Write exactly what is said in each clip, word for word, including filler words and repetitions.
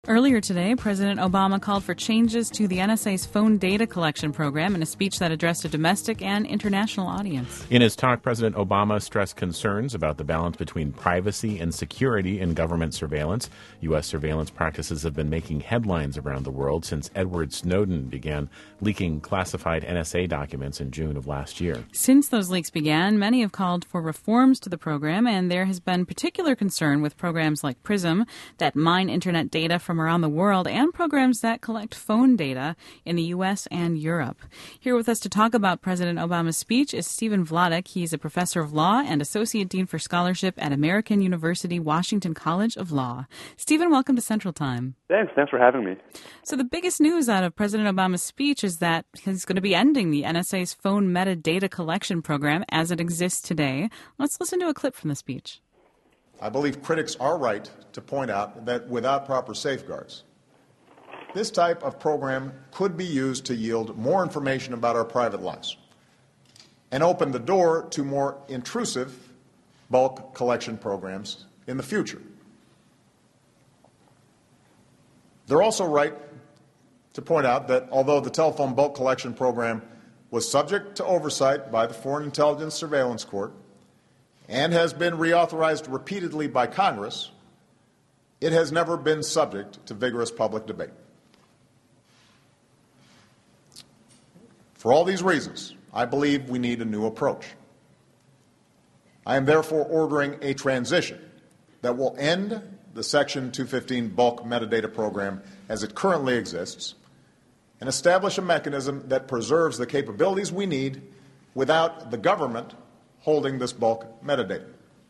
Earlier today, President Obama called for changes to the N S A's phone data collection program in a speech that addressed a domestic and international audience. In his talk, President Obama stressed concerns about the balance between privacy and security in government surveillance. U S surveillance practices have been making headlines around the world since Edward Snowden began leaking classified N S A documents in June of last year. Since those leaks began, many have called for reforms to the program, and there has been particular concern with programs like PRISM that mine internet data from around the world and programs that collect phone data in the U S and Europe. Here with us to talk about President Obama's speech is Stephen Vladeck. He's a professor of law and associate dean for scholarship at American University Washington College of Law. Stephen, welcome to Central Time. Thanks. Thanks for having me. So the biggest news out of President Obama's speech is that he's going to be ending the N S A's phone metadata collection program as it exists today. Let's listen to a clip from the speech. I believe critics are right to point out that without proper safeguards, this type of program could be used to yield more information about our private lives and open the door to more intrusive bulk collection programs in the future. They're also right to point out that although the telephone bulk collection program was subject to oversight by the Foreign Intelligence Surveillance Court and has been reauthorized repeatedly by Congress, it has never been subject to vigorous public debate. For all these reasons, I believe we need a new approach. I am therefore ordering a transition that will end the Section two fifteen bulk metadata program as it currently exists and establish a mechanism that preserves the capabilities we need without the government holding this bulk metadata.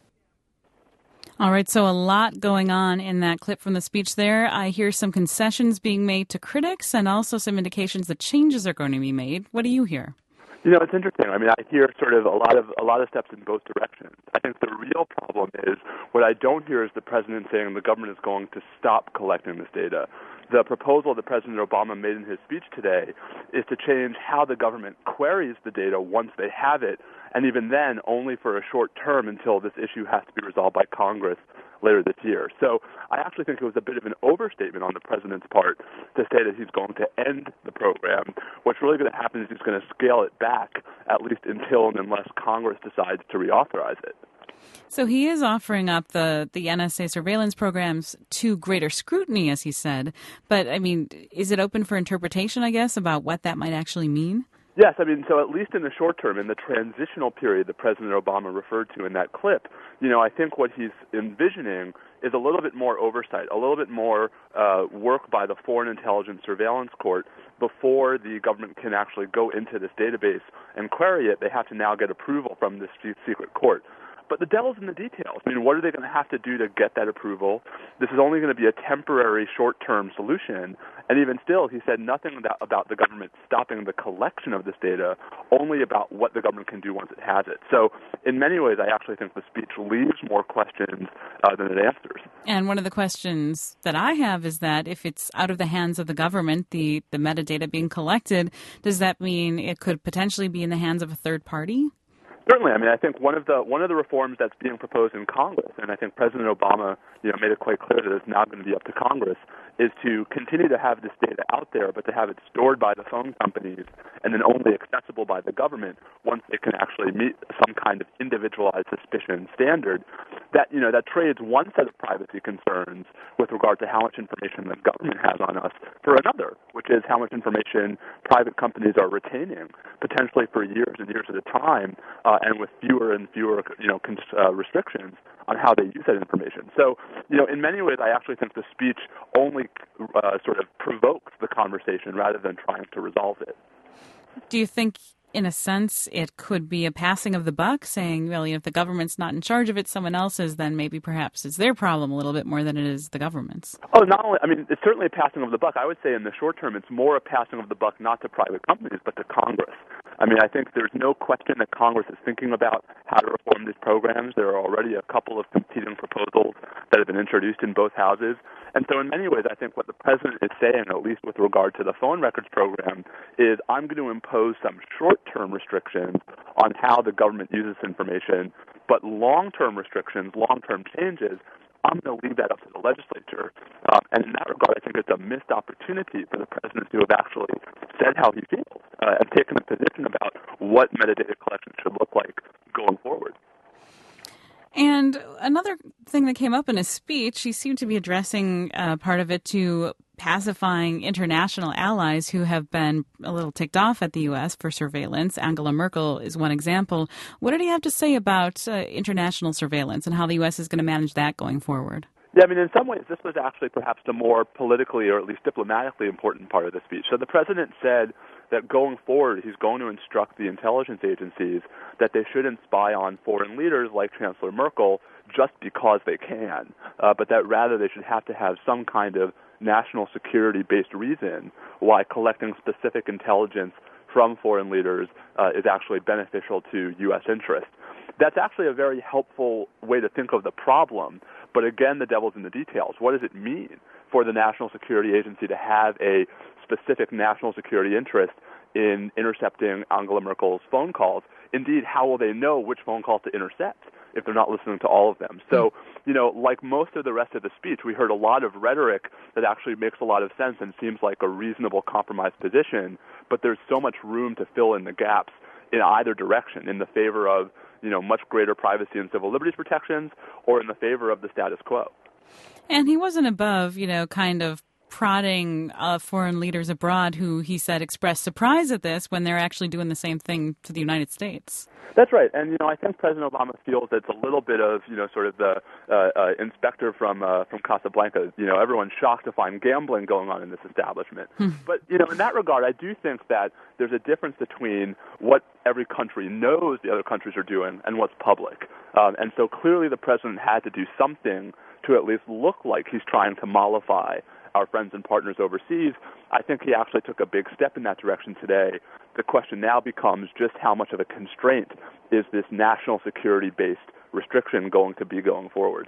All right, so a lot going on in that clip from the speech there. I hear some concessions being made to critics and also some indications that changes are going to be made. What do you hear? You know, it's interesting. I mean, I hear sort of a lot of a lot of steps in both directions. I think the real problem is what I don't hear is the president saying the government is going to stop collecting this data. The proposal that President Obama made in his speech today is to change how the government queries the data once they have it, and even then only for a short term until this issue has to be resolved by Congress later this year. So I actually think it was a bit of an overstatement on the president's part to say that he's going to end the program. What's really going to happen is he's going to scale it back, at least until and unless Congress decides to reauthorize it. So he is offering up the, the N S A surveillance programs to greater scrutiny, as he said. But, I mean, is it open for interpretation, I guess, about what that might actually mean? Yes, I mean, so at least in the short term, in the transitional period that President Obama referred to in that clip, you know, I think what he's envisioning is a little bit more oversight, a little bit more uh, work by the Foreign Intelligence Surveillance Court before the government can actually go into this database and query it. They have to now get approval from this secret court. But the devil's in the details. I mean, what are they going to have to do to get that approval? This is only going to be a temporary, short-term solution. And even still, he said nothing about, about the government stopping the collection of this data, only about what the government can do once it has it. So in many ways, I actually think the speech leaves more questions uh, than it answers. And one of the questions that I have is that if it's out of the hands of the government, the, the metadata being collected, does that mean it could potentially be in the hands of a third party? Certainly. I mean, I think one of the one of the reforms that's being proposed in Congress, and I think President Obama, you know, made it quite clear that it's now going to be up to Congress, is to continue to have this data out there, but to have it stored by the phone companies and then only accessible by the government once they can actually meet some kind of individualized suspicion standard. That, you know, that trades one set of privacy concerns with regard to how much information the government has on us for another, which is how much information private companies are retaining, potentially for years and years at a time, uh, and with fewer and fewer, you know, cons- uh, restrictions on how they use that information. So, you know, in many ways, I actually think the speech only uh, sort of provokes the conversation rather than trying to resolve it. Do you think, in a sense, it could be a passing of the buck, saying, well, you know, if the government's not in charge of it, someone else is, then maybe perhaps it's their problem a little bit more than it is the government's? Oh, not only, I mean, it's certainly a passing of the buck. I would say in the short term, it's more a passing of the buck not to private companies, but to Congress. I mean, I think there's no question that Congress is thinking about how to reform these programs. There are already a couple of competing proposals that have been introduced in both houses. And so in many ways, I think what the president is saying, at least with regard to the phone records program, is I'm going to impose some short-term restrictions on how the government uses information, but long-term restrictions, long-term changes I'm going to leave that up to the legislature. Uh, and in that regard, I think it's a missed opportunity for the president to have actually said how he feels uh, and taken a position about what metadata collection should look like going forward. And another thing that came up in his speech, he seemed to be addressing uh, part of it to pacifying international allies who have been a little ticked off at the U S for surveillance. Angela Merkel is one example. What did he have to say about uh, international surveillance and how the U S is going to manage that going forward? Yeah, I mean, in some ways, this was actually perhaps the more politically or at least diplomatically important part of the speech. So the president said that going forward, he's going to instruct the intelligence agencies that they shouldn't spy on foreign leaders like Chancellor Merkel just because they can, uh, but that rather they should have to have some kind of national security-based reason why collecting specific intelligence from foreign leaders uh, is actually beneficial to U S interests. That's actually a very helpful way to think of the problem. But again, the devil's in the details. What does it mean for the National Security Agency to have a specific national security interest in intercepting Angela Merkel's phone calls? Indeed, how will they know which phone calls to intercept if they're not listening to all of them? So, you know, like most of the rest of the speech, we heard a lot of rhetoric that actually makes a lot of sense and seems like a reasonable compromise position, but there's so much room to fill in the gaps in either direction, in the favor of, you know, much greater privacy and civil liberties protections, or in the favor of the status quo. And he wasn't above, you know, kind of prodding uh, foreign leaders abroad who he said expressed surprise at this when they're actually doing the same thing to the United States. That's right. And, you know, I think President Obama feels it's a little bit of, you know, sort of the uh, uh, inspector from uh, from Casablanca. You know, everyone's shocked to find gambling going on in this establishment. But, you know, in that regard, I do think that there's a difference between what every country knows the other countries are doing and what's public. Um, and so clearly the president had to do something to at least look like he's trying to mollify our friends and partners overseas. I think he actually took a big step in that direction today. The question now becomes just how much of a constraint is this national security-based restriction going to be going forward.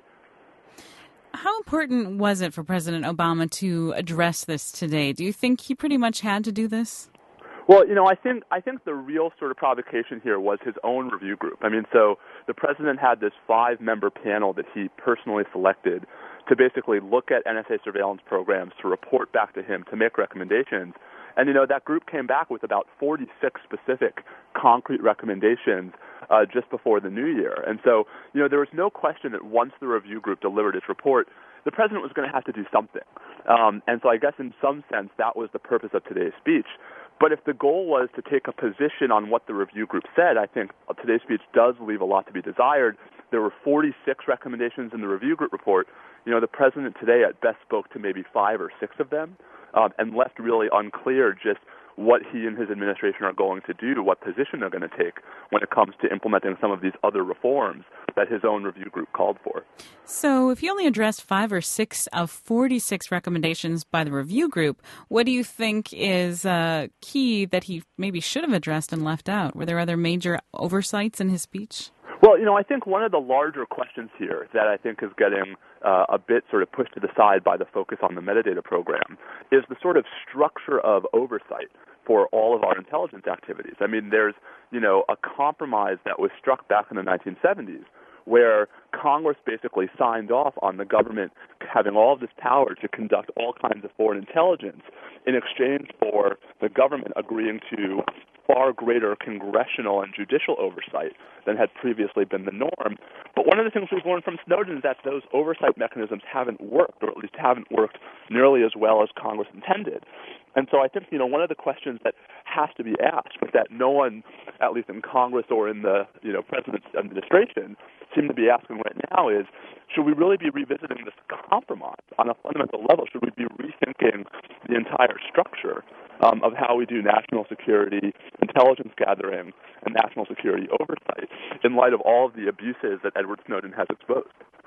How important was it for President Obama to address this today? Do you think he pretty much had to do this? Well, you know, I think I think the real sort of provocation here was his own review group. I mean, so the president had this five-member panel that he personally selected to basically look at N S A surveillance programs, to report back to him, to make recommendations. And, you know, that group came back with about forty-six specific concrete recommendations uh, just before the new year. And so, you know, there was no question that once the review group delivered its report, the president was going to have to do something. Um, and so I guess in some sense that was the purpose of today's speech. But if the goal was to take a position on what the review group said, I think today's speech does leave a lot to be desired. There were forty-six recommendations in the review group report. You know, the president today at best spoke to maybe five or six of them um, and left really unclear just what he and his administration are going to do, what position they're going to take when it comes to implementing some of these other reforms that his own review group called for. So if he only addressed five or six of forty-six recommendations by the review group, what do you think is uh, key that he maybe should have addressed and left out? Were there other major oversights in his speech? Well, you know, I think one of the larger questions here that I think is getting uh, a bit sort of pushed to the side by the focus on the metadata program is the sort of structure of oversight for all of our intelligence activities. I mean, there's, you know, a compromise that was struck back in the nineteen seventies where Congress basically signed off on the government having all of this power to conduct all kinds of foreign intelligence in exchange for the government agreeing to far greater congressional and judicial oversight than had previously been the norm. But one of the things we've learned from Snowden is that those oversight mechanisms haven't worked, or at least haven't worked nearly as well as Congress intended. And so I think, you know, one of the questions that has to be asked, but that no one, at least in Congress or in the, you know, president's administration, seem to be asking right now is, should we really be revisiting this compromise on a fundamental level? Should we be rethinking the entire structure um, of how we do national security, intelligence gathering, and national security oversight in light of all of the abuses that Edward Snowden has exposed?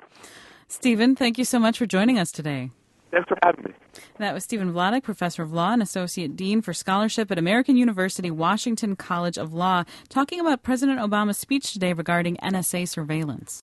Stephen, thank you so much for joining us today. Thanks for having me. That was Stephen Vladeck, Professor of Law and Associate Dean for Scholarship at American University Washington College of Law, talking about President Obama's speech today regarding N S A surveillance.